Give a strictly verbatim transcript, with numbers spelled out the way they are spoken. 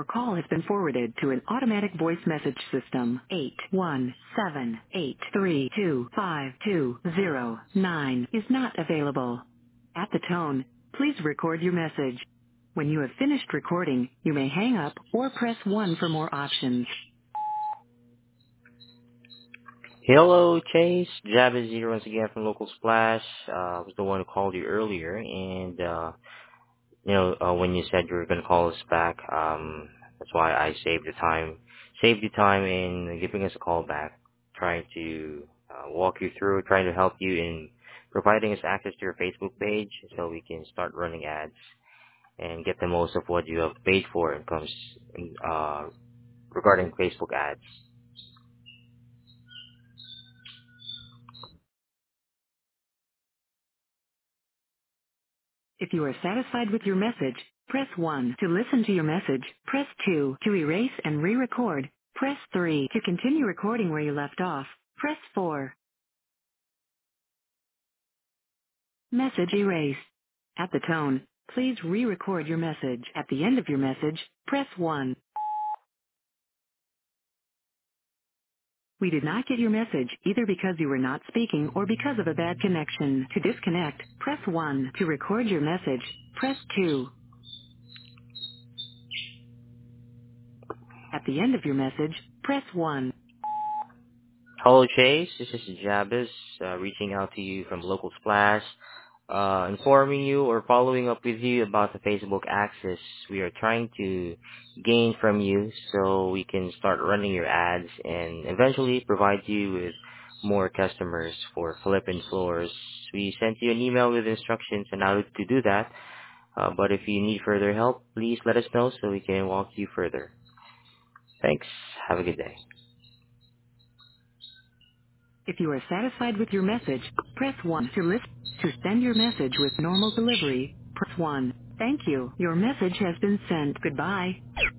Your call has been forwarded to an automatic voice message system. eight one seven eight three two five two zero nine is not available. At the tone, please record your message. When you have finished recording, you may hang up or press one for more options. Hello, Chase. Jabez here once again from Local Splash. Uh, I was the one who called you earlier, and uh, you know uh, when you said you were going to call us back, um, that's why I saved the time, saved the time in giving us a call back, trying to uh, walk you through, trying to help you in providing us access to your Facebook page, so we can start running ads and get the most of what you have paid for when it comes uh, regarding Facebook ads. If you are satisfied with your message, press one. To listen to your message, press two. To erase and re-record, press three. To continue recording where you left off, press four. Message erased. At the tone, please re-record your message. At the end of your message, press one. We did not get your message either because you were not speaking or because of a bad connection. To disconnect, press one. To record your message, press two. At the end of your message, press one. Hello, Chase. This is Jabez, uh, reaching out to you from Local Splash, uh, informing you or following up with you about the Facebook access we are trying to gain from you so we can start running your ads and eventually provide you with more customers for flipping floors. We sent you an email with instructions on how to do that, uh, but if you need further help, please let us know so we can walk you further. Thanks. Have a good day. If you are satisfied with your message, press one. To list, to send your message with normal delivery, press one. Thank you. Your message has been sent. Goodbye.